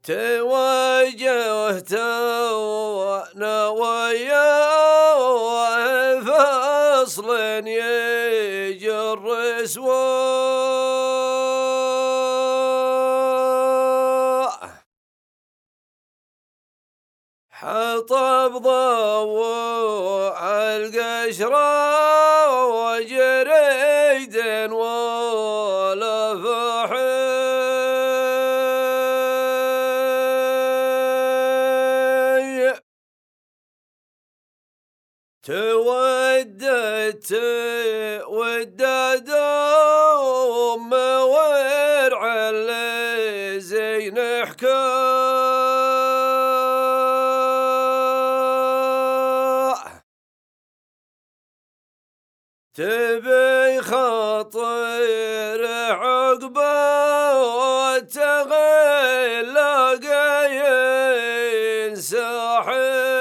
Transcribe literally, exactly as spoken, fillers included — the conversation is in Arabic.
توجهت وانا وياه فصل يجر سواء حطب ضوء القشرة وجريد ولا فحي تودت وداد أم ورع اللي زين حكاه تبي خاطر عقبه وتغلق ينسحب